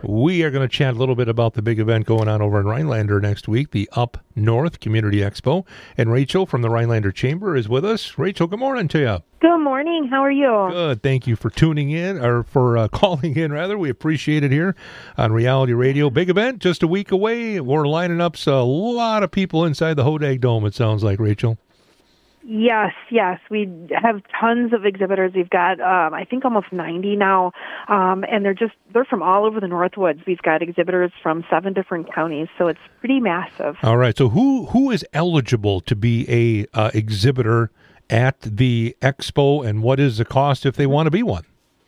We are going to chat a little bit about the big event going on over in Rhinelander next week, the Up North Community Expo. And Rachel from the Rhinelander Chamber is with us. Rachel, good morning to you. Good morning. How are you? Good. Thank you for tuning in, or for calling in, rather. We appreciate it here on Reality Radio. Big event, just a week away. We're lining up a lot of people inside the Hodag Dome, it sounds like, Rachel. Yes. We have tons of exhibitors. We've got, I think, almost 90 now, and they're from all over the Northwoods. We've got exhibitors from 7 different counties, so it's pretty massive. All right. So who is eligible to be a exhibitor at the expo, and what is the cost if they want to be one?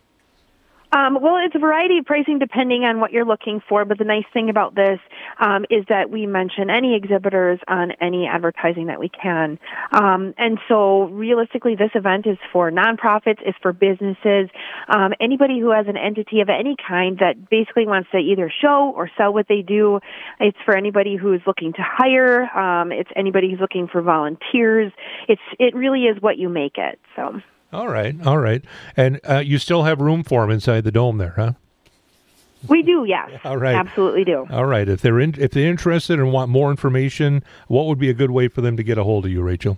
Well, it's a variety of pricing depending on what you're looking for, but the nice thing about this is that we mention any exhibitors on any advertising that we can. And so realistically, this event is for nonprofits, it's for businesses, anybody who has an entity of any kind that basically wants to either show or sell what they do. It's for anybody who's looking to hire. It's anybody who's looking for volunteers. It really is what you make it, so... All right. And you still have room for them inside the dome there, huh? We do, yes. All right. Absolutely do. All right. If they're interested and want more information, what would be a good way for them to get a hold of you, Rachel?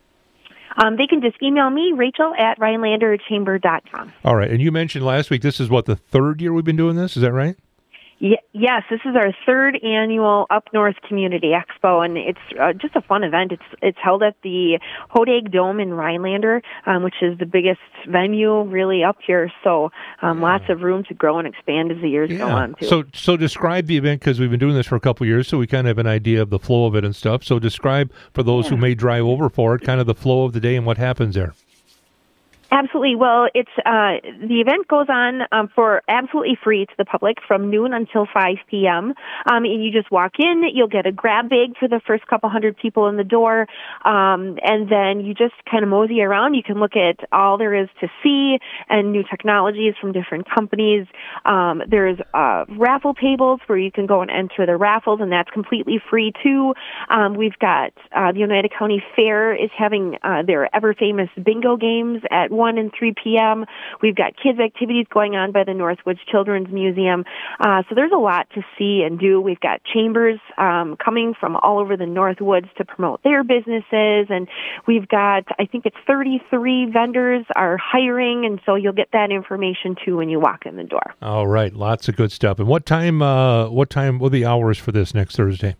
They can just email me, Rachel@RhinelanderChamber.com. All right. And you mentioned last week this is the third year we've been doing this. Is that right? Yes, this is our 3rd annual Up North Community Expo, and it's just a fun event. It's held at the Hodag Dome in Rhinelander, which is the biggest venue really up here. So lots of room to grow and expand as the years go on, too. So describe the event, because we've been doing this for a couple of years, so we kind of have an idea of the flow of it and stuff. So describe, for those who may drive over for it, kind of the flow of the day and what happens there. Absolutely. Well, it's the event goes on for absolutely free to the public from noon until 5 p.m. And you just walk in, you'll get a grab bag for the first couple hundred people in the door, and then you just kind of mosey around. You can look at all there is to see and new technologies from different companies. There's raffle tables where you can go and enter the raffles, and that's completely free too. We've got the Oneida County Fair is having their ever-famous bingo games at 1 and 3 p.m. We've got kids' activities going on by the Northwoods Children's Museum. So there's a lot to see and do. We've got chambers coming from all over the Northwoods to promote their businesses. And we've got, I think it's 33 vendors are hiring. And so you'll get that information, too, when you walk in the door. All right. Lots of good stuff. And what time will the hours for this next Thursday?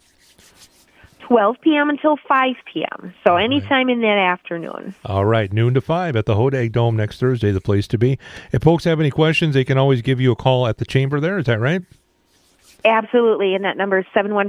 12 p.m. until 5 p.m., so anytime in that afternoon. All right, noon to 5 at the Hodag Dome next Thursday, the place to be. If folks have any questions, they can always give you a call at the chamber there. Is that right? Absolutely, and that number is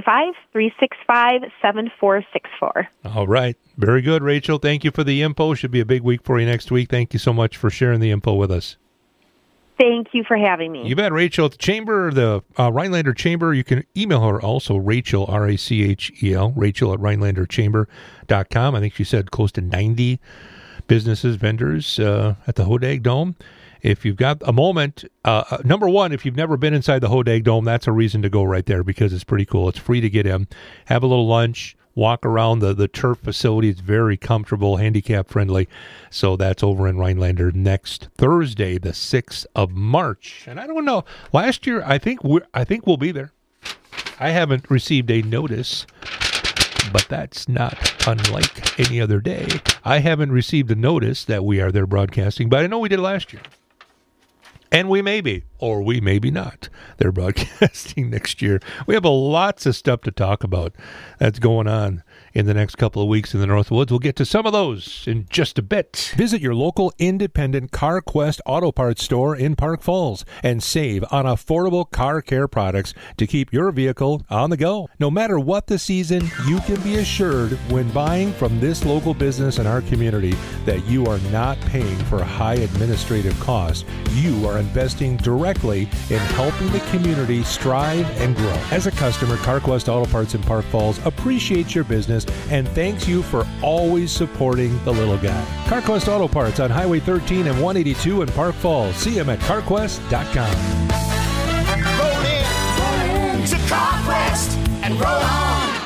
715-365-7464. All right, very good, Rachel. Thank you for the info. Should be a big week for you next week. Thank you so much for sharing the info with us. Thank you for having me. You bet, Rachel. At the Chamber, the Rhinelander Chamber, you can email her also, Rachel, R-A-C-H-E-L, Rachel at RhinelanderChamber.com. I think she said close to 90 businesses, vendors at the Hodag Dome. If you've got a moment, number one, if you've never been inside the Hodag Dome, that's a reason to go right there because it's pretty cool. It's free to get in. Have a little lunch. Walk around the turf facility. It's very comfortable, handicap friendly. So that's over in Rhinelander next Thursday, the 6th of March. And I don't know. Last year, I think we'll be there. I haven't received a notice, but that's not unlike any other day. I haven't received a notice that we are there broadcasting, but I know we did last year. And we may be, or we may be not. They're broadcasting next year. We have lots of stuff to talk about that's going on in the next couple of weeks in the Northwoods. We'll get to some of those in just a bit. Visit your local independent CarQuest Auto Parts store in Park Falls and save on affordable car care products to keep your vehicle on the go. No matter what the season, you can be assured when buying from this local business in our community that you are not paying for high administrative costs. You are investing directly in helping the community strive and grow. As a customer, CarQuest Auto Parts in Park Falls appreciates your business and thanks you for always supporting the little guy. CarQuest Auto Parts on Highway 13 and 182 in Park Falls. See them at CarQuest.com. Roll in to CarQuest and roll on.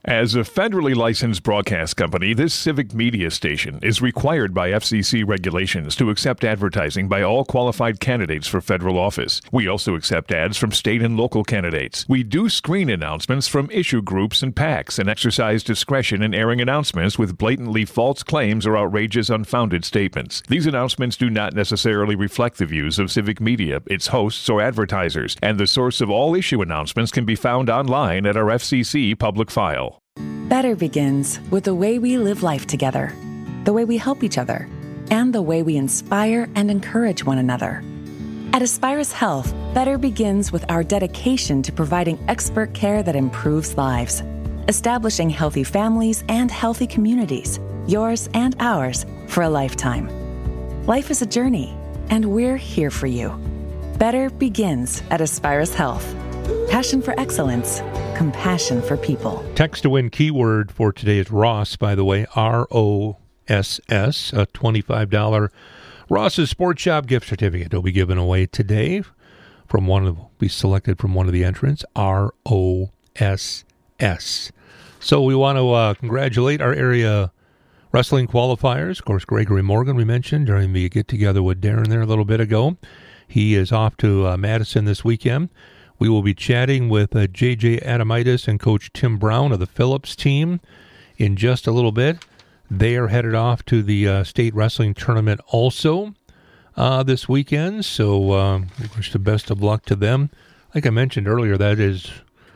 As a federally licensed broadcast company, this civic media station is required by FCC regulations to accept advertising by all qualified candidates for federal office. We also accept ads from state and local candidates. We do screen announcements from issue groups and PACs and exercise discretion in airing announcements with blatantly false claims or outrageous, unfounded statements. These announcements do not necessarily reflect the views of civic media, its hosts, or advertisers, and the source of all issue announcements can be found online at our FCC public file. Better begins with the way we live life together, the way we help each other, and the way we inspire and encourage one another. At Aspirus Health, better begins with our dedication to providing expert care that improves lives, establishing healthy families and healthy communities, yours and ours, for a lifetime. Life is a journey, and we're here for you. Better begins at Aspirus Health. Passion for excellence, compassion for people. Text to win keyword for today is Ross, by the way, ROSS, a $25 Ross's Sports Shop gift certificate will be given away today be selected from one of the entrants, ROSS. So we want to congratulate our area wrestling qualifiers. Of course, Gregory Morgan we mentioned during the get-together with Darren there a little bit ago. He is off to Madison this weekend. We will be chatting with J.J. Adamitis and Coach Tim Brown of the Phillips team in just a little bit. They are headed off to the state wrestling tournament also this weekend, so we wish the best of luck to them. Like I mentioned earlier, that is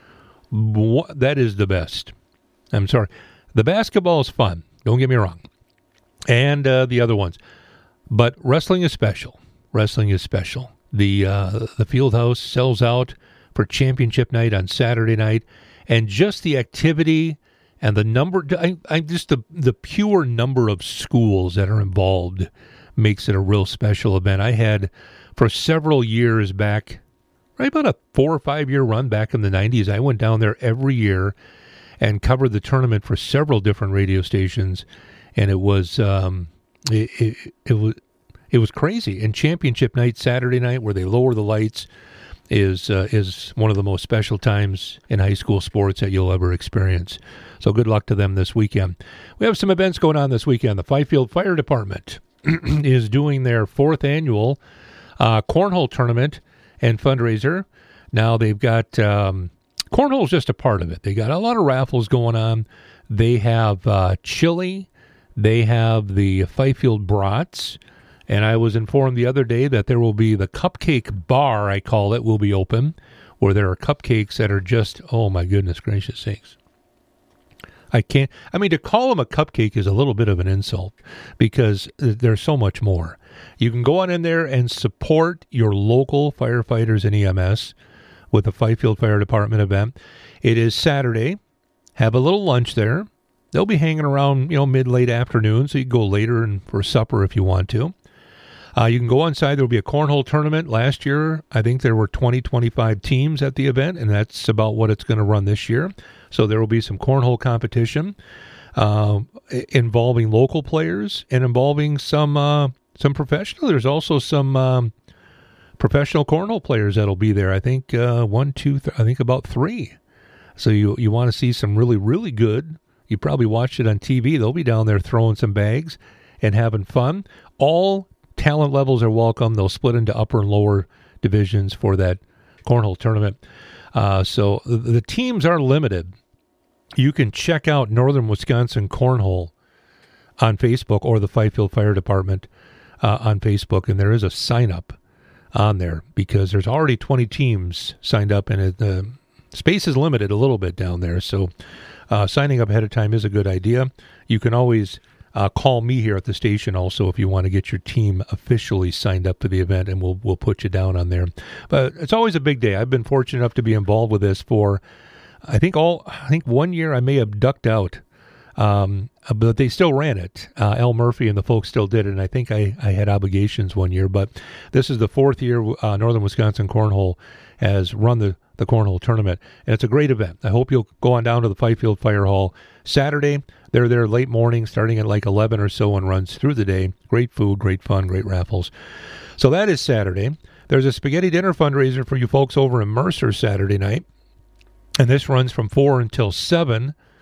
the best. I'm sorry. The basketball is fun. Don't get me wrong. And the other ones. But wrestling is special. Wrestling is special. The field house sells out for championship night on Saturday night, and just the activity and the number, the pure number of schools that are involved makes it a real special event. I had for several years back, right about a 4 or 5 year run back in the 90s, I went down there every year and covered the tournament for several different radio stations, and it was it was crazy. And championship night, Saturday night, where they lower the lights, is one of the most special times in high school sports that you'll ever experience. So good luck to them this weekend. We have some events going on this weekend. The Fifield Fire Department is doing their 4th annual cornhole tournament and fundraiser. Now they've got cornhole is just a part of it. They got a lot of raffles going on. They have chili. They have the Fifield brats. And I was informed the other day that there will be the cupcake bar, I call it, will be open, where there are cupcakes that are just, oh my goodness gracious sakes. To call them a cupcake is a little bit of an insult because there's so much more. You can go on in there and support your local firefighters and EMS with the Fifield Fire Department event. It is Saturday. Have a little lunch there. They'll be hanging around, mid-late afternoon, so you can go later and for supper if you want to. You can go inside. There will be a cornhole tournament. Last year, I think there were 25 teams at the event, and that's about what it's going to run this year. So there will be some cornhole competition involving local players and involving some professional. There's also some professional cornhole players that'll be there. I think I think about 3. So you want to see some really, really good. You probably watched it on TV. They'll be down there throwing some bags and having fun. All talent levels are welcome. They'll split into upper and lower divisions for that cornhole tournament. So the teams are limited. You can check out Northern Wisconsin Cornhole on Facebook or the Fifield Fire Department on Facebook, and there is a sign-up on there because there's already 20 teams signed up, and the space is limited a little bit down there. So signing up ahead of time is a good idea. You can always call me here at the station also if you want to get your team officially signed up for the event, and we'll put you down on there. But it's always a big day. I've been fortunate enough to be involved with this for I think 1 year I may have ducked out, but they still ran it. Al Murphy and the folks still did it, and I think I had obligations 1 year. But this is the 4th year Northern Wisconsin Cornhole has run the Cornhole Tournament, and it's a great event. I hope you'll go on down to the Fifield Fire Hall Saturday. They're there late morning, starting at like 11 or so, and runs through the day. Great food, great fun, great raffles. So that is Saturday. There's a spaghetti dinner fundraiser for you folks over in Mercer Saturday night, and this runs from 4 until 7.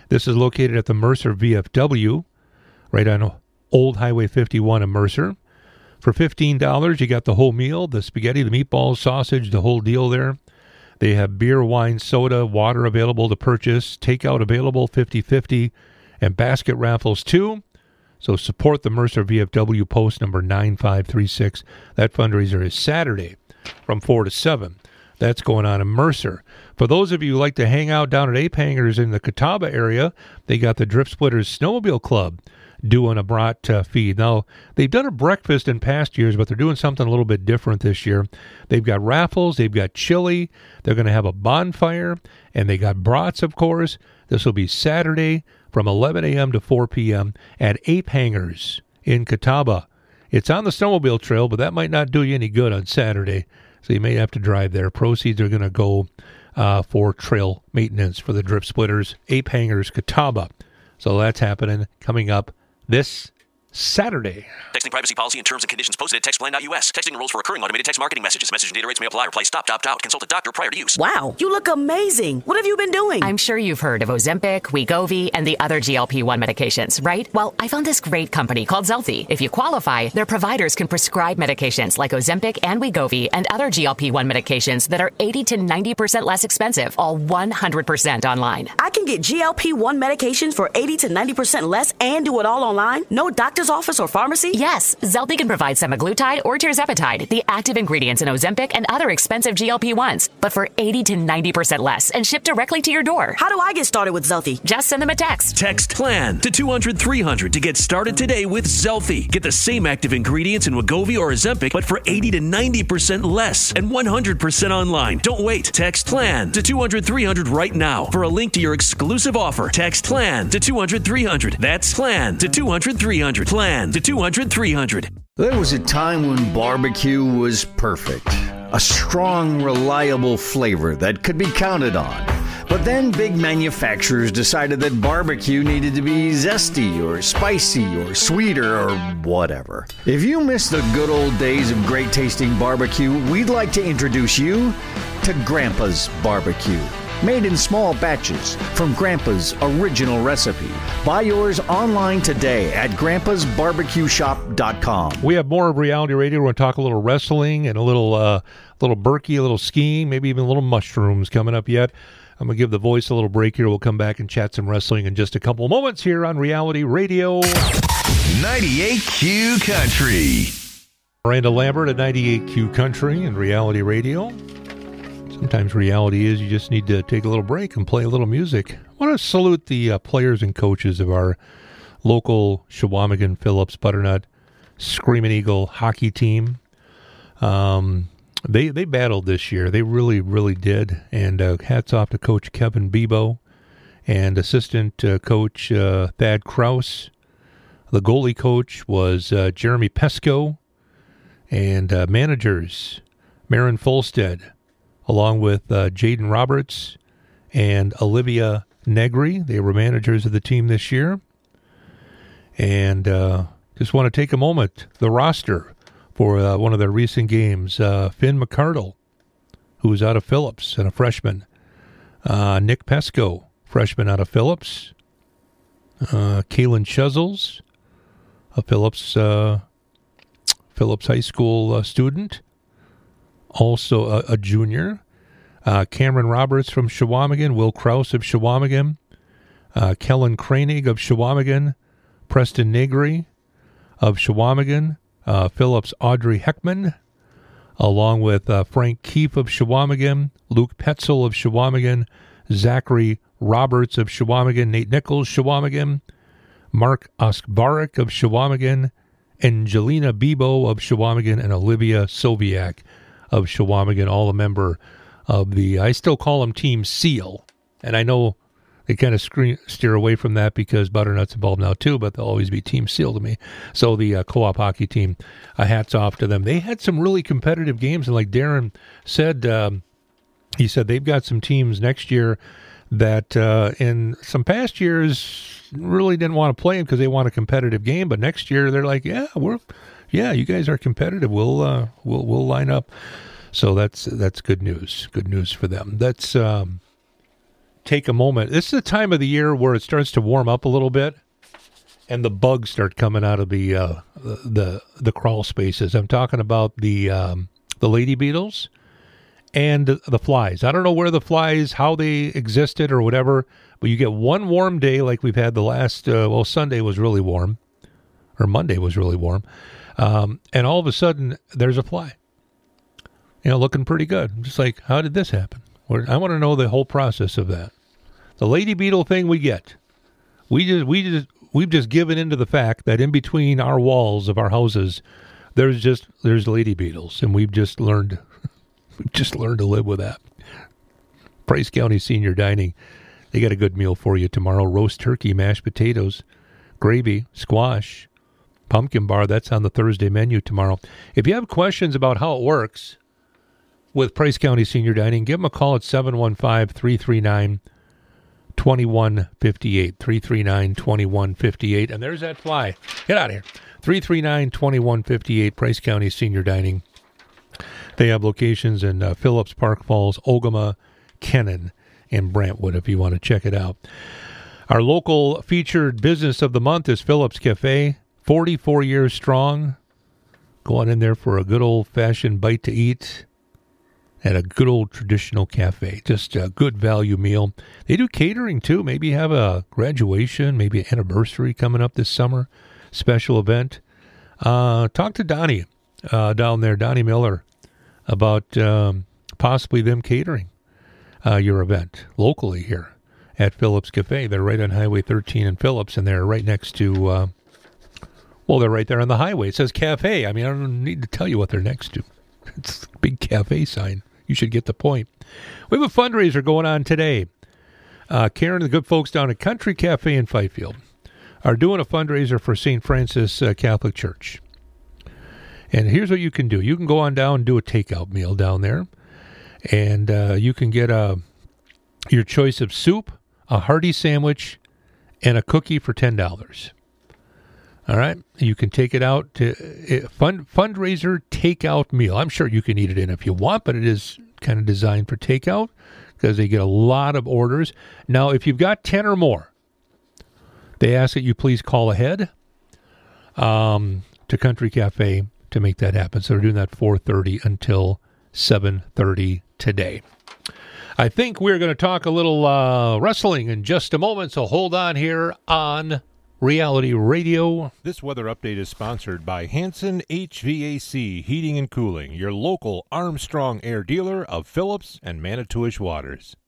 This is located at the Mercer VFW, right on Old Highway 51 in Mercer. For $15, you got the whole meal, the spaghetti, the meatballs, sausage, the whole deal there. They have beer, wine, soda, water available to purchase, takeout available 50/50, and basket raffles too. So support the Mercer VFW, post number 9536. That fundraiser is Saturday from 4 to 7. That's going on in Mercer. For those of you who like to hang out down at Ape Hangers in the Catawba area, they got the Drift Splitters Snowmobile Club doing a brat feed. Now, they've done a breakfast in past years, but they're doing something a little bit different this year. They've got raffles, they've got chili, they're going to have a bonfire, and they got brats, of course. This will be Saturday from 11 a.m. to 4 p.m. at Ape Hangers in Catawba. It's on the snowmobile trail, but that might not do you any good on Saturday, so you may have to drive there. Proceeds are going to go for trail maintenance for the Drift Splitters, Ape Hangers, Catawba. So that's happening, coming up this Saturday. Texting privacy policy and terms and conditions posted at textplan.us. Texting enrolls for recurring automated text marketing messages. Message and data rates may apply. Reply stop, opt out. Consult a doctor prior to use. Wow, you look amazing. What have you been doing? I'm sure you've heard of Ozempic, Wegovy, and the other GLP-1 medications, right? Well, I found this great company called Zelfie. If you qualify, their providers can prescribe medications like Ozempic and Wegovy and other GLP-1 medications that are 80 to 90% less expensive, all 100% online. I can get GLP-1 medications for 80 to 90% less and do it all online? No doctor's office or pharmacy? Yes, Zelfie can provide semaglutide or tirzepatide, the active ingredients in Ozempic and other expensive GLP-1s, but for 80 to 90% less and shipped directly to your door. How do I get started with Zelfie? Just send them a text. Text PLAN to 200-300 to get started today with Zelfie. Get the same active ingredients in Wegovy or Ozempic, but for 80 to 90% less and 100% online. Don't wait. Text PLAN to 200-300 right now for a link to your exclusive offer. Text PLAN to 200-300. That's PLAN to 200-300. PLAN to 200-300. There was a time when barbecue was perfect. A strong, reliable flavor that could be counted on. But then big manufacturers decided that barbecue needed to be zesty or spicy or sweeter or whatever. If you miss the good old days of great tasting barbecue, we'd like to introduce you to Grandpa's Barbecue. Made in small batches from Grandpa's original recipe. Buy yours online today at grandpasbarbecueshop.com. We have more of Reality Radio. We're going to talk a little wrestling and a little Berkey, a little skiing, maybe even a little mushrooms coming up yet. I'm going to give the voice a little break here. We'll come back and chat some wrestling in just a couple of moments here on Reality Radio. 98Q Country. Miranda Lambert at 98Q Country and Reality Radio. Sometimes reality is you just need to take a little break and play a little music. I want to salute the players and coaches of our local Chequamegon Phillips Butternut Screaming Eagle hockey team. They battled this year. They really, really did. And hats off to Coach Kevin Bebo and assistant coach Thad Kraus. The goalie coach was Jeremy Pesco, and managers Marin Folstead, along with Jaden Roberts and Olivia Negri. They were managers of the team this year. And just want to take a moment, the roster for one of their recent games. Finn McCardle, who was out of Phillips and a freshman. Nick Pesco, freshman out of Phillips. Kalen Chuzels, a Phillips High School student. Also a junior. Cameron Roberts from Chequamegon, Will Krause of Chequamegon, Kellen Kranig of Chequamegon, Preston Negri of Chequamegon, Phillips Audrey Heckman, along with Frank Keefe of Chequamegon, Luke Petzel of Chequamegon, Zachary Roberts of Chequamegon, Nate Nichols, Chequamegon, Mark Oskbarik of Chequamegon, Angelina Bebo of Chequamegon, and Olivia Soviak of Chequamegon, all a member of the, I still call them Team SEAL. And I know they kind of steer away from that because Butternut's involved now too, but they'll always be Team SEAL to me. So the co-op hockey team, hats off to them. They had some really competitive games, and like Darren said, he said they've got some teams next year that in some past years really didn't want to play them because they want a competitive game, but next year they're like, yeah, you guys are competitive. We'll line up. So that's good news. Good news for them. That's take a moment. This is the time of the year where it starts to warm up a little bit, and the bugs start coming out of the crawl spaces. I'm talking about the lady beetles and the flies. I don't know where the flies, how they existed or whatever, but you get one warm day like we've had the last. Sunday was really warm, or Monday was really warm, and all of a sudden there's a fly. Looking pretty good. I'm just like, how did this happen? I want to know the whole process of that. The lady beetle thing we get. We've just given into the fact that in between our walls of our houses, there's lady beetles, and we've just learned to live with that. Price County Senior Dining, they got a good meal for you tomorrow: roast turkey, mashed potatoes, gravy, squash, pumpkin bar. That's on the Thursday menu tomorrow. If you have questions about how it works with Price County Senior Dining, give them a call at 715-339-2158, 339-2158. And there's that fly. Get out of here. 339-2158, Price County Senior Dining. They have locations in Phillips, Park Falls, Ogama, Kennon, and Brantwood if you want to check it out. Our local featured business of the month is Phillips Cafe, 44 years strong. Go on in there for a good old-fashioned bite to eat at a good old traditional cafe. Just a good value meal. They do catering too. Maybe you have a graduation, maybe an anniversary coming up this summer, special event. Talk to Donnie down there, Donnie Miller, about possibly them catering your event locally here at Phillips Cafe. They're right on Highway 13 in Phillips, and they're right next to, they're right there on the highway. It says cafe. I mean, I don't need to tell you what they're next to. It's a big cafe sign. You should get the point. We have a fundraiser going on today. Karen and the good folks down at Country Cafe in Fifield are doing a fundraiser for St. Francis Catholic Church. And here's what you can do. You can go on down and do a takeout meal down there. And you can get your choice of soup, a hearty sandwich, and a cookie for $10. All right, you can take it out to fundraiser takeout meal. I'm sure you can eat it in if you want, but it is kind of designed for takeout because they get a lot of orders. Now, if you've got 10 or more, they ask that you please call ahead to Country Cafe to make that happen. So we're doing that 4:30 until 7:30 today. I think we're going to talk a little wrestling in just a moment, so hold on here on Reality Radio. This weather update is sponsored by Hanson HVAC Heating and Cooling, your local Armstrong Air dealer of Phillips and Manitowish Waters.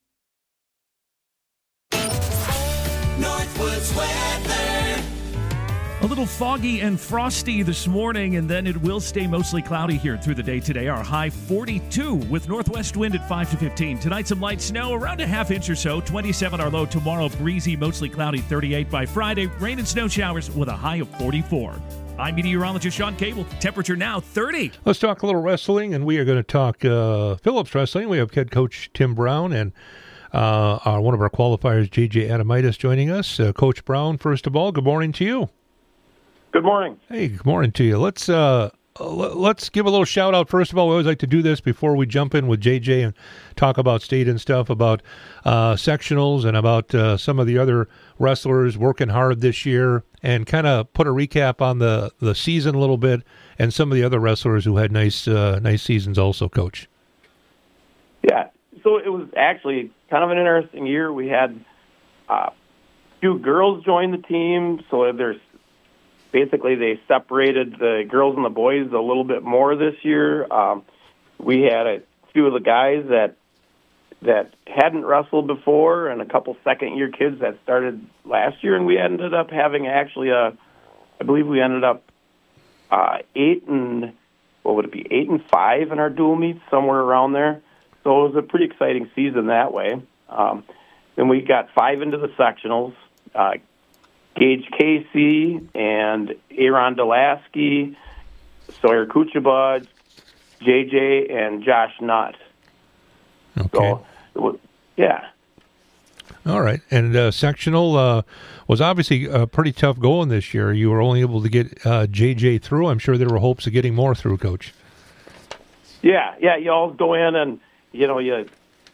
Northwoods weather. A little foggy and frosty this morning, and then it will stay mostly cloudy here through the day today. Our high 42 with northwest wind at 5 to 15. Tonight, some light snow, around a half inch or so. 27 our low tomorrow, breezy, mostly cloudy, 38 by Friday. Rain and snow showers with a high of 44. I'm meteorologist Sean Cable. Temperature now 30. Let's talk a little wrestling, and we are going to talk Phillips wrestling. We have head coach Tim Brown and one of our qualifiers, J.J. Adamitis, joining us. Coach Brown, first of all, good morning to you. Good morning. Hey, good morning to you. Let's give a little shout out. First of all, we always like to do this before we jump in with JJ and talk about state and stuff, about sectionals and about some of the other wrestlers working hard this year, and kind of put a recap on the season a little bit and some of the other wrestlers who had nice seasons also, Coach. Yeah, so it was actually kind of an interesting year. We had two girls join the team, so there's basically, they separated the girls and the boys a little bit more this year. We had a few of the guys that hadn't wrestled before, and a couple second-year kids that started last year, and we ended up having actually I believe we ended up 8 and 5 in our dual meets, somewhere around there. So it was a pretty exciting season that way. Then we got 5 into the sectionals. Gage Casey and Aaron Delasky, Sawyer Kuchabud, JJ, and Josh Nutt. Okay. So, yeah. All right. And sectional was obviously pretty tough going this year. You were only able to get JJ through. I'm sure there were hopes of getting more through, Coach. Yeah. You all go in and, you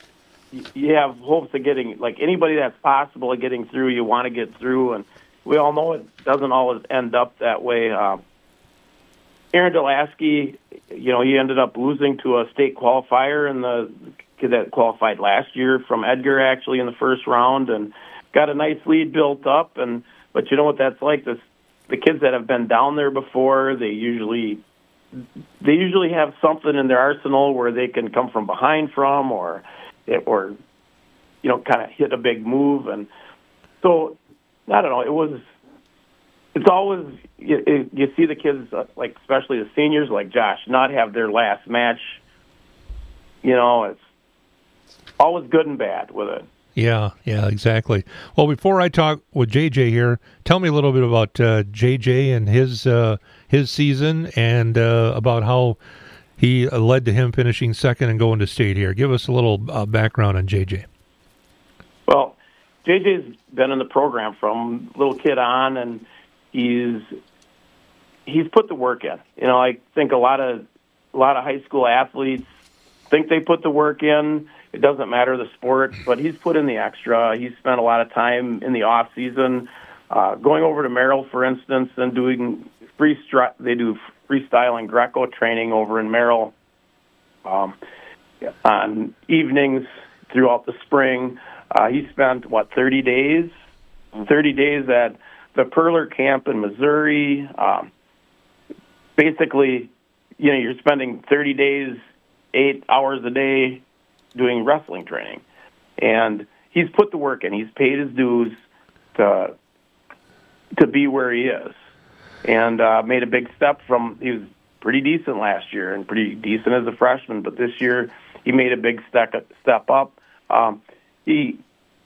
you have hopes of getting, like anybody that's possible of getting through, you want to get through, and we all know it doesn't always end up that way. Aaron Delasky, he ended up losing to a state qualifier, and the kid that qualified last year from Edgar actually in the first round, and got a nice lead built up. But you know what that's like? The kids that have been down there before, they usually have something in their arsenal where they can come from behind from, or kind of hit a big move. And so I don't know. It's always you see the kids, like especially the seniors like Josh, not have their last match. It's always good and bad with it. Yeah, exactly. Well, before I talk with JJ here, tell me a little bit about JJ and his season, and about how he led to him finishing second and going to state here. Give us a little background on JJ. Well, JJ's been in the program from little kid on, and he's put the work in. I think a lot of high school athletes think they put the work in. It doesn't matter the sport, but he's put in the extra. He's spent a lot of time in the off season, going over to Merrill, for instance, and doing they do freestyle and Greco training over in Merrill on evenings throughout the spring. He spent 30 days at the Perler camp in Missouri. Basically, you're spending 30 days, 8 hours a day doing wrestling training, and he's put the work in. He's paid his dues to be where he is, and made a big step he was pretty decent last year and pretty decent as a freshman, but this year he made a big step up. He,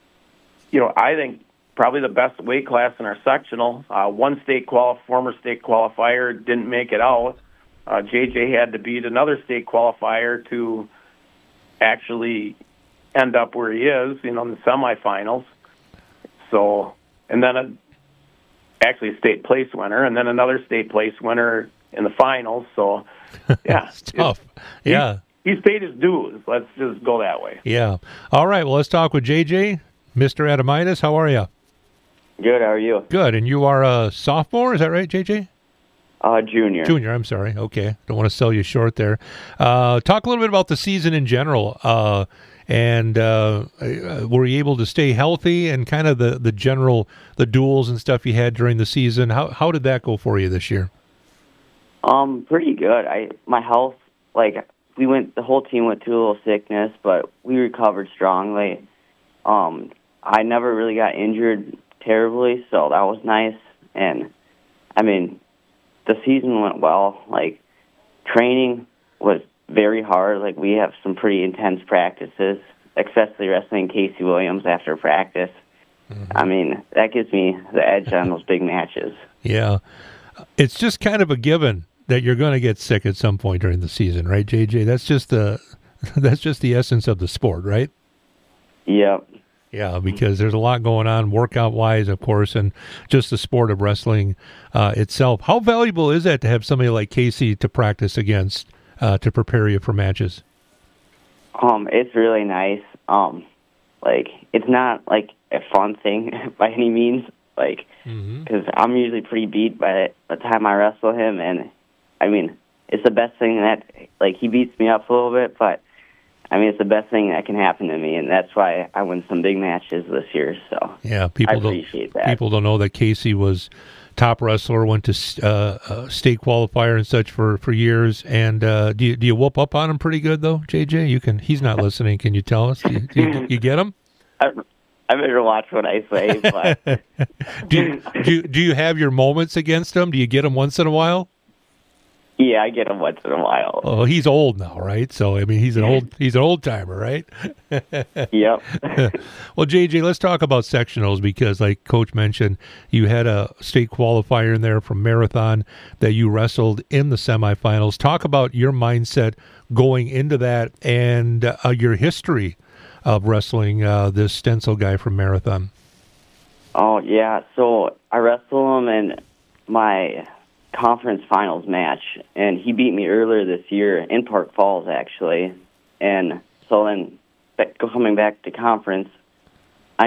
I think probably the best weight class in our sectional. One former state qualifier didn't make it out. JJ had to beat another state qualifier to actually end up where he is, in the semifinals. So, and then actually a state place winner, and then another state place winner in the finals. So, yeah, it's tough. He's paid his dues. Let's just go that way. Yeah. All right. Well, let's talk with JJ. Mr. Adamitis, how are you? Good. How are you? Good. And you are a sophomore, is that right, JJ? Junior. Junior, I'm sorry. Okay. Don't want to sell you short there. Talk a little bit about the season in general. And were you able to stay healthy, and kind of the duels and stuff you had during the season? How did that go for you this year? Pretty good. My health, the whole team went through a little sickness, but we recovered strongly. I never really got injured terribly, so that was nice. And the season went well. Training was very hard. We have some pretty intense practices, especially wrestling Casey Williams after practice. Mm-hmm. That gives me the edge on those big matches. Yeah. It's just kind of a given that you're going to get sick at some point during the season, right, JJ? That's just the essence of the sport, right? Yep. Yeah, because there's a lot going on workout-wise, of course, and just the sport of wrestling itself. How valuable is that to have somebody like Casey to practice against to prepare you for matches? It's really nice. It's not a fun thing by any means, because I'm usually pretty beat by the time I wrestle him, and it's the best thing that he beats me up a little bit, but it's the best thing that can happen to me, and that's why I win some big matches this year. So yeah, I appreciate that. People don't know that Casey was top wrestler, went to state qualifier and such for years. And do you whoop up on him pretty good though, JJ? He's not listening. Can you tell us? Do you get him? I better watch what I say. But do you have your moments against him? Do you get him once in a while? Yeah, I get him once in a while. Oh, he's old now, right? So he's an old timer, right? Yep. Well, JJ, let's talk about sectionals, because like Coach mentioned, you had a state qualifier in there from marathon that you wrestled in the semifinals. Talk about your mindset going into that, and your history of wrestling this stencil guy from marathon. Oh, yeah. So I wrestled him in my conference finals match, and he beat me earlier this year in Park Falls, actually. And so then coming back to conference, I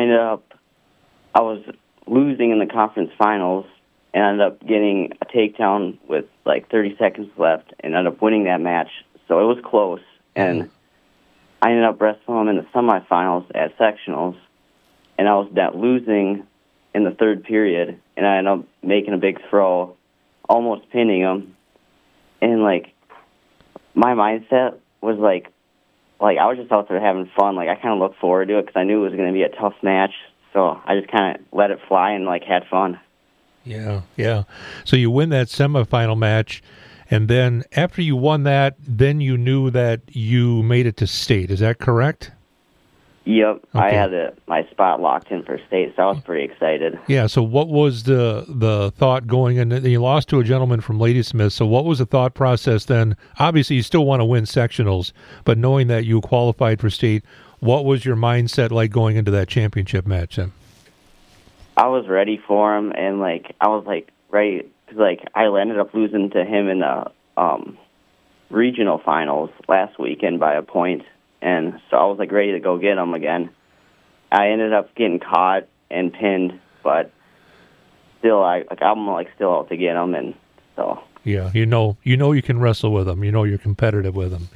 was losing in the conference finals and ended up getting a takedown with like 30 seconds left and ended up winning that match. So it was close, and I ended up wrestling him in the semifinals at sectionals, and I was losing in the third period, and I ended up making a big throw, almost pinning him, and like my mindset was like I was just out there having fun. Like I kind of looked forward to it because I knew it was going to be a tough match, so I just kind of let it fly and like had fun. Yeah. So you win that semifinal match, and then after you won that, then you knew that you made it to state. Is that correct? Yep. Okay. I had my spot locked in for state, so I was pretty excited. Yeah, so what was the thought going in? You lost to a gentleman from Ladysmith, so what was the thought process then? Obviously, you still want to win sectionals, but knowing that you qualified for state, what was your mindset like going into that championship match then? I was ready for him, and I was ready because I ended up losing to him in the regional finals last weekend by a point, and so I was ready to go get him again. I ended up getting caught and pinned, but still, I'm still out to get him, and so. Yeah, you know you can wrestle with him. You know you're competitive with him.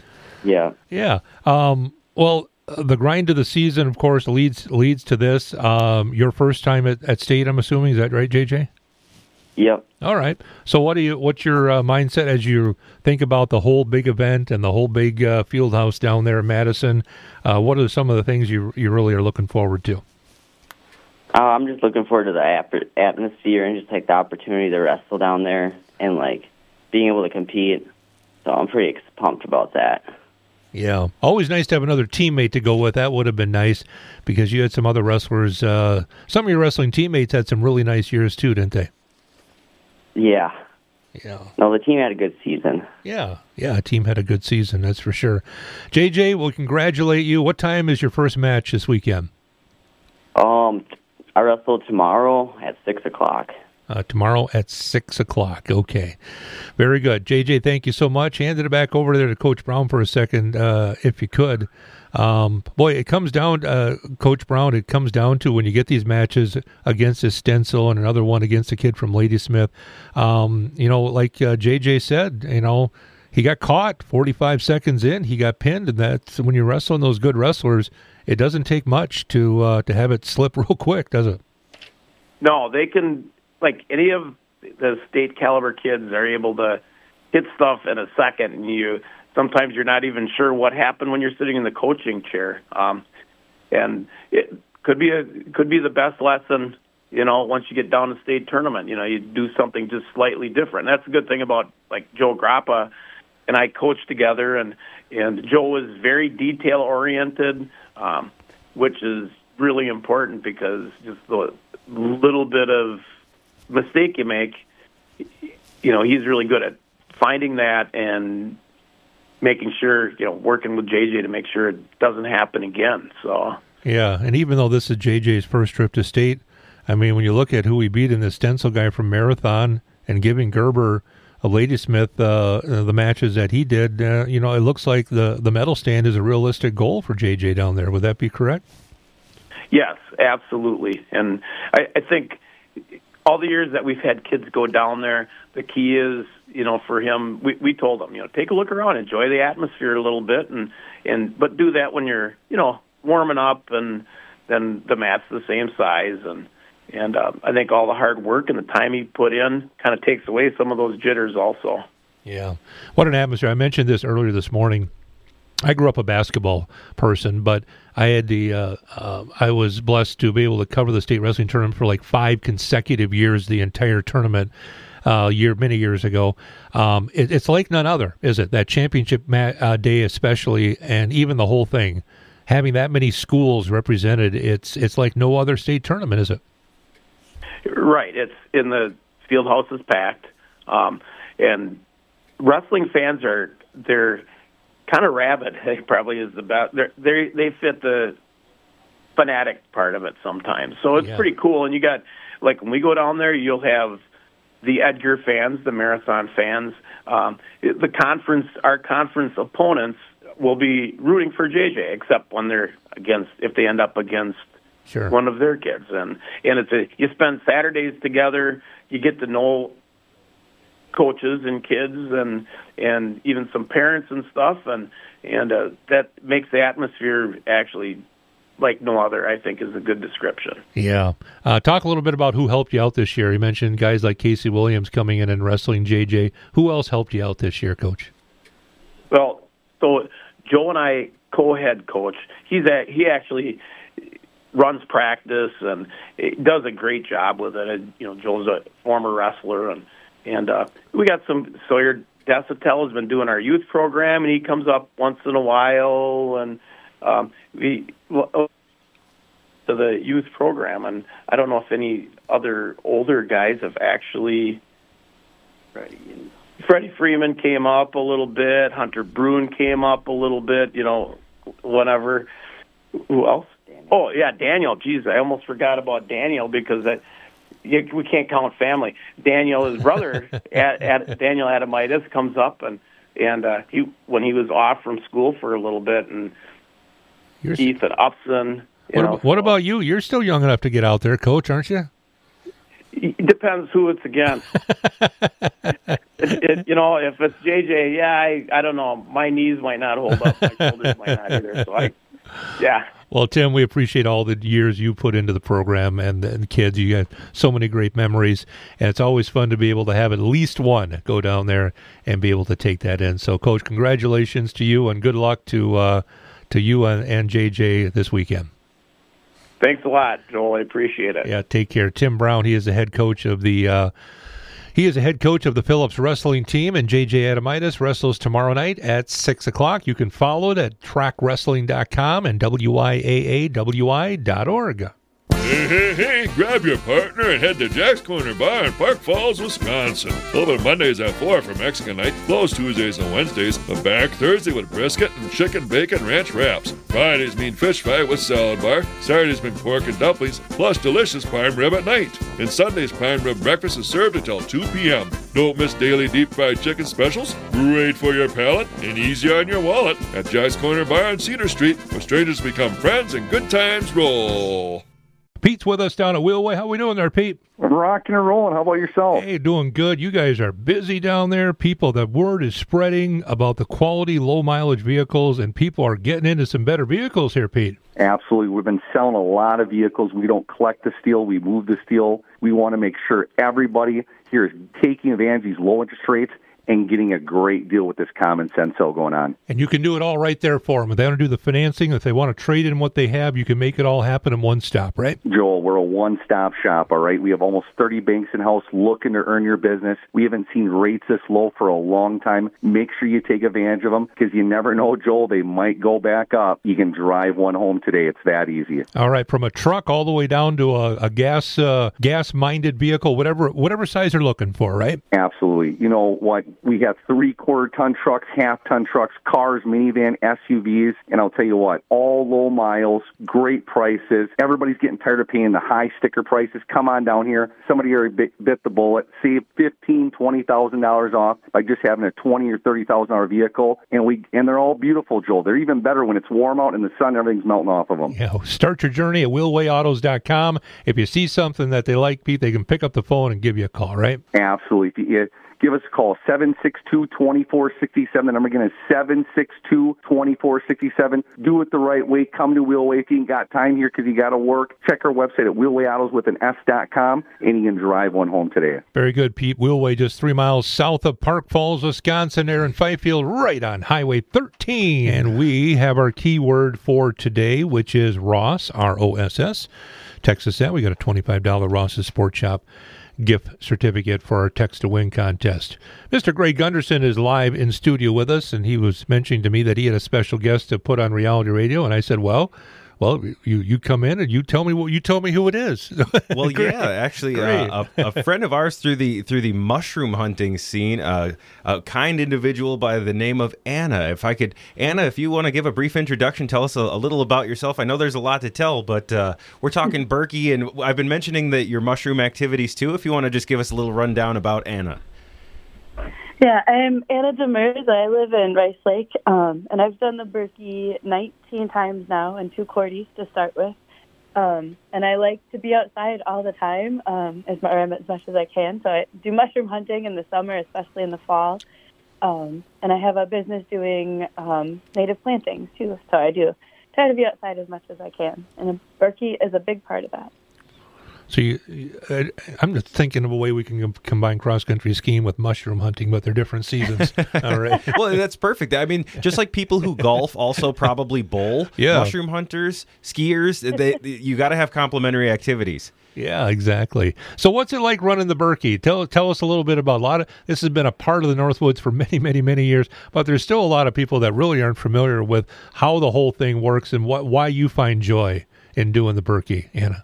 Yeah. Well, the grind of the season, of course, leads to this. Your first time at state, I'm assuming. Is that right, JJ? Yep. All right. So what's your mindset as you think about the whole big event and the whole big field house down there in Madison? What are some of the things you really are looking forward to? I'm just looking forward to the atmosphere and just the opportunity to wrestle down there and being able to compete. So I'm pretty pumped about that. Yeah. Always nice to have another teammate to go with. That would have been nice because you had some other wrestlers. Some of your wrestling teammates had some really nice years too, didn't they? Yeah. Yeah. No, the team had a good season. Yeah, team had a good season, that's for sure. JJ, we'll congratulate you. What time is your first match this weekend? I wrestle tomorrow at 6 o'clock. Tomorrow at 6 o'clock. Okay. Very good. JJ, thank you so much. Hand it back over there to Coach Brown for a second, if you could. Boy, it comes down, Coach Brown, it comes down to when you get these matches against this Stencil and another one against a kid from Ladysmith, like JJ said, he got caught 45 seconds in, he got pinned, and that's when you're wrestling those good wrestlers, it doesn't take much to have it slip real quick, does it? No, they can, any of the state caliber kids are able to hit stuff in a second, and sometimes you're not even sure what happened when you're sitting in the coaching chair. And it could be the best lesson, once you get down to state tournament. You do something just slightly different. That's a good thing about Joe Grappa and I coached together, and Joe was very detail oriented, which is really important because just the little bit of mistake you make, he's really good at finding that and making sure, working with JJ to make sure it doesn't happen again. So yeah, and even though this is JJ's first trip to state, I mean, when you look at who he beat in the Stencil guy from Marathon and giving Gerber a Ladysmith the matches that he did, it looks like the medal stand is a realistic goal for JJ down there. Would that be correct? Yes, absolutely. And I think all the years that we've had kids go down there, the key is, for him, we told him, take a look around, enjoy the atmosphere a little bit, but do that when you're, warming up, and then the mat's the same size, and I think all the hard work and the time he put in kind of takes away some of those jitters also. Yeah. What an atmosphere. I mentioned this earlier this morning. I grew up a basketball person, but I had I was blessed to be able to cover the state wrestling tournament for 5 consecutive years, the entire tournament, many years ago. It's like none other, is it? That championship day especially, and even the whole thing, having that many schools represented, it's like no other state tournament, is it? Right. It's in the field house is packed, and wrestling fans they're kind of rabid. Probably is the best. They fit the fanatic part of it sometimes. So it's pretty cool. And you got when we go down there, you'll have the Edgar fans, the Marathon fans, our conference opponents will be rooting for JJ, except when if they end up against one of their kids. And you spend Saturdays together, you get to know coaches and kids and even some parents and stuff, and that makes the atmosphere actually like no other, I think, is a good description. Yeah. Talk a little bit about who helped you out this year. You mentioned guys like Casey Williams coming in and wrestling JJ. Who else helped you out this year, Coach? Well, so Joe and I co-head coach. He actually runs practice and does a great job with it. And, Joe's a former wrestler, and we got Sawyer Desatel has been doing our youth program, and he comes up once in a while, and to the youth program, and I don't know if any other older guys have actually. Freddie Freeman came up a little bit. Hunter Bruin came up a little bit. Whatever. Who else? Daniel. Oh yeah, Daniel. Geez, I almost forgot about Daniel because we can't count family. Daniel, his brother, Daniel Adamitis, comes up and he when he was off from school for a little bit, and Ethan Upson. What about you? You're still young enough to get out there, Coach, aren't you? It depends who it's against. If it's JJ, I don't know. My knees might not hold up. My shoulders might not either. So Well, Tim, we appreciate all the years you put into the program and the kids. You got so many great memories, and it's always fun to be able to have at least one go down there and be able to take that in. So, Coach, congratulations to you, and good luck to you and JJ this weekend. Thanks a lot, Joel. I appreciate it. Yeah, take care. Tim Brown, he is the head coach of the Phillips wrestling team, and JJ Adamitis wrestles tomorrow night at 6 o'clock. You can follow it at trackwrestling.com and WIAAWI.org. Hey, grab your partner and head to Jack's Corner Bar in Park Falls, Wisconsin. Open Mondays at 4 for Mexican night, closed Tuesdays and Wednesdays, but back Thursday with brisket and chicken bacon ranch wraps. Fridays mean fish fry with salad bar, Saturdays mean pork and dumplings, plus delicious prime rib at night. And Sundays, prime rib breakfast is served until 2 p.m. Don't miss daily deep fried chicken specials, great for your palate and easy on your wallet at Jack's Corner Bar on Cedar Street, where strangers become friends and good times roll. Pete's with us down at Wheelway. How we doing there, Pete? Rocking and rolling. How about yourself? Hey, doing good. You guys are busy down there. The word is spreading about the quality, low-mileage vehicles, and people are getting into some better vehicles here, Pete. Absolutely. We've been selling a lot of vehicles. We don't collect the steel. We move the steel. We want to make sure everybody here is taking advantage of these low interest rates and getting a great deal with this common sense sale going on. And you can do it all right there for them. If they want to do the financing, if they want to trade in what they have, you can make it all happen in one stop, right? Joel, we're a one-stop shop, all right? We have almost 30 banks in-house looking to earn your business. We haven't seen rates this low for a long time. Make sure you take advantage of them because you never know, Joel, they might go back up. You can drive one home today. It's that easy. All right, from a truck all the way down to a gas-minded vehicle, whatever size you're looking for, right? Absolutely. You know what? We have 3/4-ton trucks, half-ton trucks, cars, minivan, SUVs, and I'll tell you what, all low miles, great prices. Everybody's getting tired of paying the high sticker prices. Come on down here. Somebody already bit the bullet. Save $15,000, $20,000 off by just having a $20,000 or $30,000 vehicle, and they're all beautiful, Joel. They're even better when it's warm out in the sun. Everything's melting off of them. Yeah, start your journey at wheelwayautos.com. If you see something that they like, Pete, they can pick up the phone and give you a call, right? Absolutely. Give us a call, 762-2467. The number again is 762-2467. Do it the right way. Come to Wheelway if you ain't got time here because you got to work. Check our website at wheelwayautos.com, and you can drive one home today. Very good, Pete. Wheelway just 3 miles south of Park Falls, Wisconsin, there in Fifield, right on Highway 13. And we have our keyword for today, which is Ross, R-O-S-S. Text us that. We got a $25 Ross's Sports Shop gift certificate for our Text to Win contest. Mr. Greg Gunderson is live in studio with us, and he was mentioning to me that he had a special guest to put on reality radio, and I said, well, you come in and you tell me who it is. Well, yeah, actually, a friend of ours through the mushroom hunting scene, a kind individual by the name of Anna. Anna, if you want to give a brief introduction, tell us a little about yourself. I know there's a lot to tell, but we're talking Berkey, and I've been mentioning that your mushroom activities too. If you want to just give us a little rundown about Anna. Yeah, I'm Anna Demers. I live in Rice Lake, and I've done the Berkey 19 times now and 2 Cordies to start with. And I like to be outside all the time, as much as I can. So I do mushroom hunting in the summer, especially in the fall. And I have a business doing native plantings, too. So I do try to be outside as much as I can. And Berkey is a big part of that. So I'm just thinking of a way we can combine cross-country skiing with mushroom hunting, but they're different seasons. All right. Well, that's perfect. I mean, just like people who golf also probably bowl, mushroom hunters, skiers, you got to have complementary activities. Yeah, exactly. So what's it like running the Berkey? Tell us a little bit about this has been a part of the Northwoods for many, many, many years, but there's still a lot of people that really aren't familiar with how the whole thing works and why you find joy in doing the Berkey, Anna.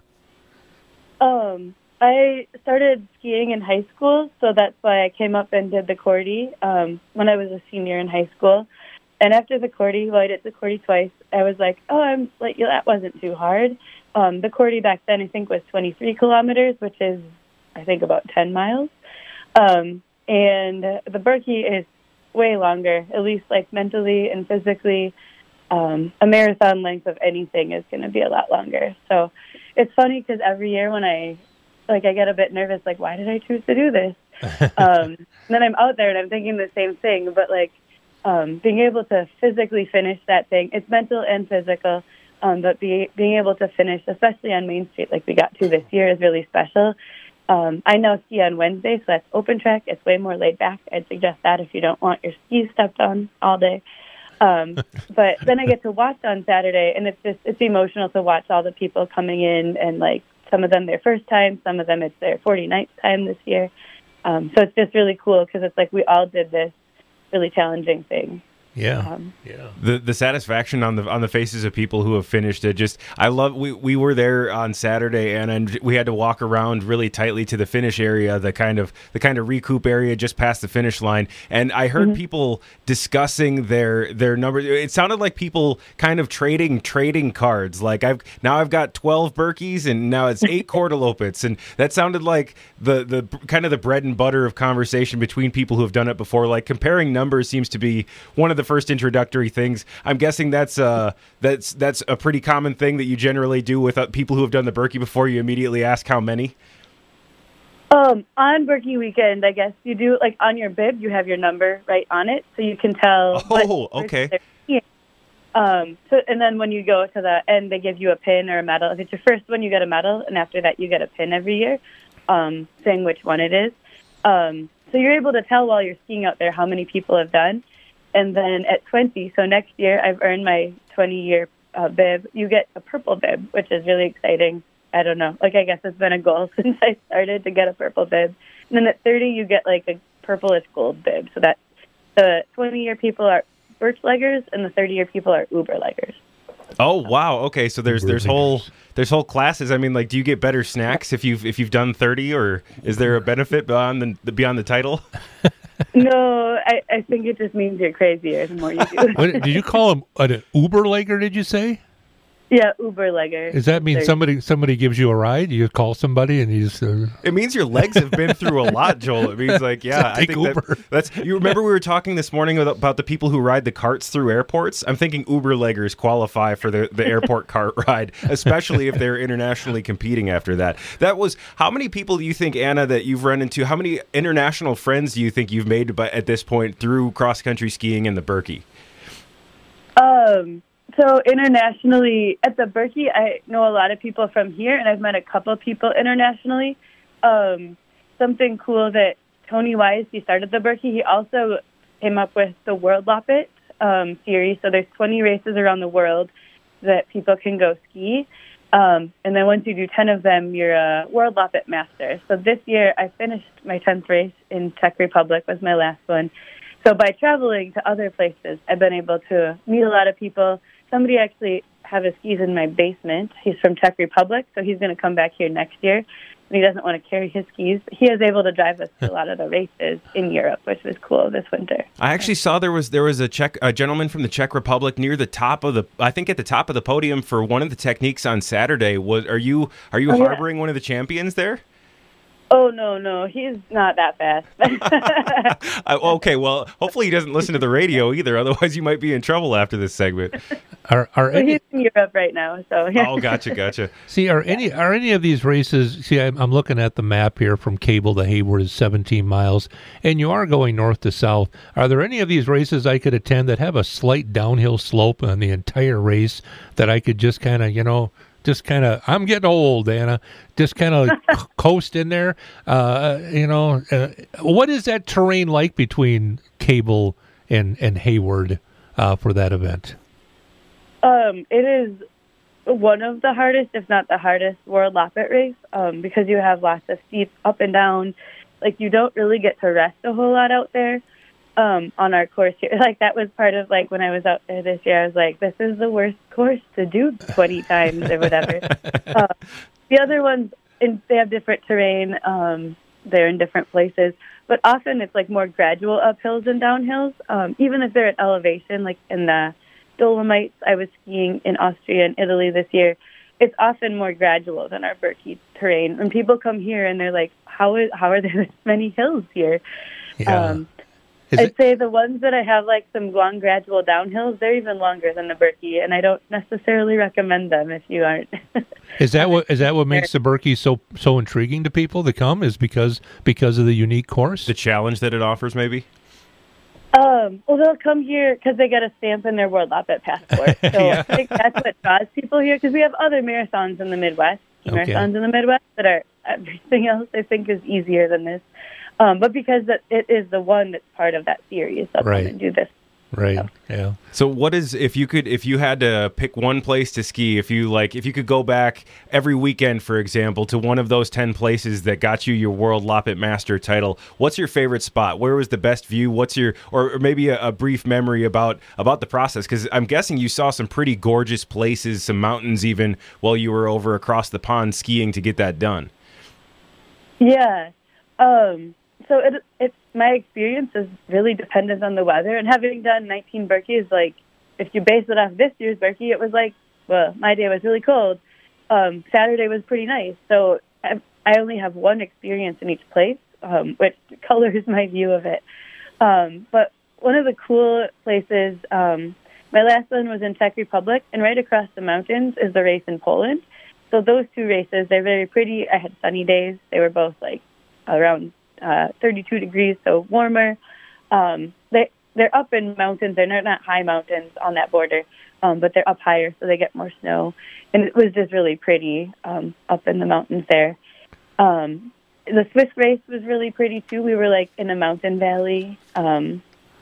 I started skiing in high school, so that's why I came up and did the Cordy when I was a senior in high school. And after the Cordy, I did the Cordy twice, I was like, that wasn't too hard. The Cordy back then, I think, was 23 kilometers, which is, I think, about 10 miles. And the Berkey is way longer, at least like mentally and physically. A marathon length of anything is going to be a lot longer. So it's funny because every year when I get a bit nervous, like, why did I choose to do this? And then I'm out there and I'm thinking the same thing, but being able to physically finish that thing, it's mental and physical, but being able to finish, especially on Main Street like we got to this year, is really special. I now ski on Wednesday, so that's open track. It's way more laid back. I'd suggest that if you don't want your skis stepped on all day. But then I get to watch on Saturday, and it's emotional to watch all the people coming in, and some of them their first time, some of them it's their 49th time this year. So it's just really cool because it's like we all did this really challenging thing. Yeah, The satisfaction on the faces of people who have finished it. I love. We were there on Saturday, and we had to walk around really tightly to the finish area, the kind of recoup area just past the finish line. And I heard people discussing their numbers. It sounded like people kind of trading cards. Like I've got 12 Berkeys, and now it's 8 Cordelopets, and that sounded like the kind of the bread and butter of conversation between people who have done it before. Like comparing numbers seems to be one of the first introductory things. I'm guessing that's a pretty common thing that you generally do with people who have done the Berkey before. You immediately ask how many. On Berkey weekend, I guess you do, on your bib, you have your number right on it, so you can tell. Oh, okay. And then when you go to the end, they give you a pin or a medal. If it's your first one, you get a medal, and after that, you get a pin every year, saying which one it is. So you're able to tell while you're skiing out there how many people have done. And then at 20, so next year I've earned my 20-year bib. You get a purple bib, which is really exciting. I don't know. I guess it's been a goal since I started to get a purple bib. And then at 30, you get a purplish gold bib. So that the 20-year people are birch leggers, and the 30-year people are uber leggers. Oh wow! Okay, so there's whole classes. I mean, do you get better snacks if you've done 30, or is there a benefit beyond the title? No, I think it just means you're crazier the more you do. Did you call him an Uber legger? Did you say? Yeah, Uber legger. Does that mean somebody gives you a ride? You call somebody and you just... It means your legs have been through a lot, Joel. It means I think Uber. That's. You remember we were talking this morning about the people who ride the carts through airports? I'm thinking Uber leggers qualify for the airport cart ride, especially if they're internationally competing after that. How many people do you think, Anna, that you've run into? How many international friends do you think you've made at this point through cross-country skiing and the Berkey? So internationally, at the Berkey, I know a lot of people from here, and I've met a couple of people internationally. Something cool that Tony Wise, he started the Berkey, he also came up with the World Loppet series. So there's 20 races around the world that people can go ski. And then once you do 10 of them, you're a World Loppet master. So this year, I finished my 10th race in Czech Republic, was my last one. So by traveling to other places, I've been able to meet a lot of people. Somebody actually have his skis in my basement. He's from Czech Republic, so he's going to come back here next year. And he doesn't want to carry his skis. He is able to drive us to a lot of the races in Europe, which was cool this winter. I actually saw there was a gentleman from the Czech Republic near the top of at the top of the podium for one of the techniques on Saturday. Are you harboring one of the champions there? Oh, no, he's not that fast. Okay, well, hopefully he doesn't listen to the radio either. Otherwise, you might be in trouble after this segment. He's in Europe right now, so. Oh, gotcha. See, are any of these races? See, I'm looking at the map here from Cable to Hayward is 17 miles, and you are going north to south. Are there any of these races I could attend that have a slight downhill slope on the entire race that I could just kind of, I'm getting old, Anna. Just kind of coast in there. What is that terrain like between Cable and Hayward for that event? It is one of the hardest, if not the hardest, World Loppet race because you have lots of steep up and down. Like, you don't really get to rest a whole lot out there. On our course here. Like, that was part of, like, when I was out there this year, I was like, this is the worst course to do 20 times or whatever. The other ones, they have different terrain. They're in different places. But often it's, like, more gradual uphills and downhills. Even if they're at elevation, like in the Dolomites, I was skiing in Austria and Italy this year. It's often more gradual than our Birkie terrain. When people come here and they're like, how are there this many hills here? Yeah. I'd say the ones that I have, like, some long gradual downhills, they're even longer than the Birkie, and I don't necessarily recommend them if you aren't. Is that what makes the Birkie so intriguing to people to come? Is because of the unique course, the challenge that it offers, maybe? Well, they'll come here because they get a stamp in their World Loppet passport. So yeah. I think that's what draws people here, because we have other marathons in the Midwest, marathons in the Midwest that are everything else I think is easier than this. But because it is the one that's part of that series, they'll come and do this. Right. Yeah. So what is, if you had to pick one place to ski, if you could go back every weekend, for example, to one of those 10 places that got you your World Loppet Master title, what's your favorite spot? Where was the best view? What's your, or maybe a brief memory about the process? Because I'm guessing you saw some pretty gorgeous places, some mountains even, while you were over across the pond skiing to get that done. Yeah. So it's my experience is really dependent on the weather. And having done 19 Birkies, like, if you base it off this year's Birkie, it was like, well, my day was really cold. Saturday was pretty nice. So I only have one experience in each place, which colors my view of it. But one of the cool places, my last one was in Czech Republic, and right across the mountains is the race in Poland. So those two races, they're very pretty. I had sunny days. They were both, like, around 32 degrees, so warmer. They're up in mountains. They're not high mountains on that border, but they're up higher, so they get more snow. And it was just really pretty up in the mountains there. The Swiss race was really pretty, too. We were, like, in a mountain valley, and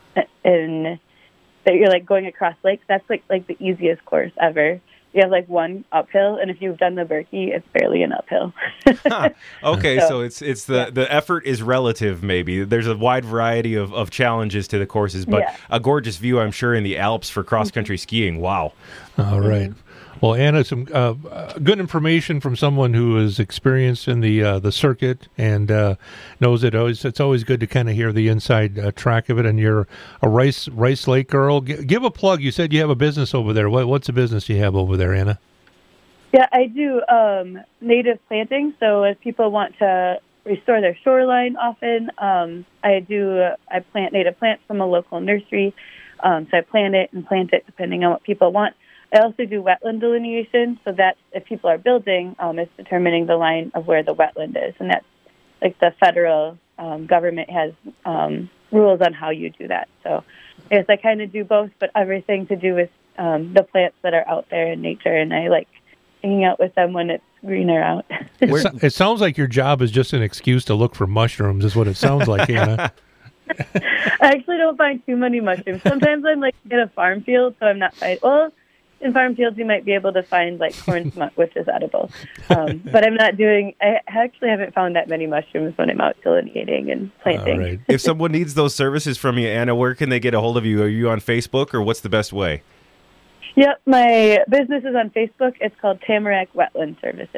that you're, like, going across lakes. That's, like the easiest course ever. You have, like, one uphill, and if you've done the Birkie, it's barely an uphill. Okay, so it's the effort is relative, maybe. There's a wide variety of challenges to the courses, but a gorgeous view, I'm sure, in the Alps for cross-country skiing. Wow. All right. Well, Anna, some good information from someone who is experienced in the circuit and knows it. It's always good to kind of hear the inside track of it. And you're a Rice Lake girl. Give a plug. You said you have a business over there. What's the business you have over there, Anna? Yeah, I do native planting. So if people want to restore their shoreline often, I plant native plants from a local nursery. So I plant it depending on what people want. I also do wetland delineation, so that's, if people are building, it's determining the line of where the wetland is, and that's, like, the federal government has rules on how you do that. So I guess I kind of do both, but everything to do with the plants that are out there in nature, and I like hanging out with them when it's greener out. It sounds like your job is just an excuse to look for mushrooms, is what it sounds like, Anna. I actually don't find too many mushrooms. Sometimes I'm, like, in a farm field, so I'm not finding, well, in farm fields, you might be able to find, like, corn smut, which is edible. But I actually haven't found that many mushrooms when I'm out delineating and planting. Right. If someone needs those services from you, Anna, where can they get a hold of you? Are you on Facebook, or what's the best way? Yep, my business is on Facebook. It's called Tamarack Wetland Services.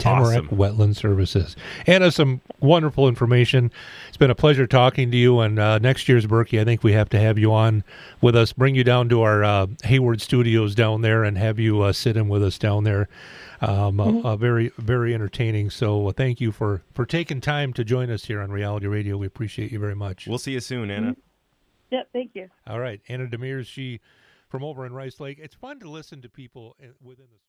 Tamarack Awesome. Wetland Services. Anna, some wonderful information. It's been a pleasure talking to you. And next year's Berkey, I think we have to have you on with us, bring you down to our Hayward studios down there and have you sit in with us down there. Very, very entertaining. So thank you for taking time to join us here on Reality Radio. We appreciate you very much. We'll see you soon, Anna. Yep, thank you. All right. Anna Demers, she from over in Rice Lake. It's fun to listen to people within the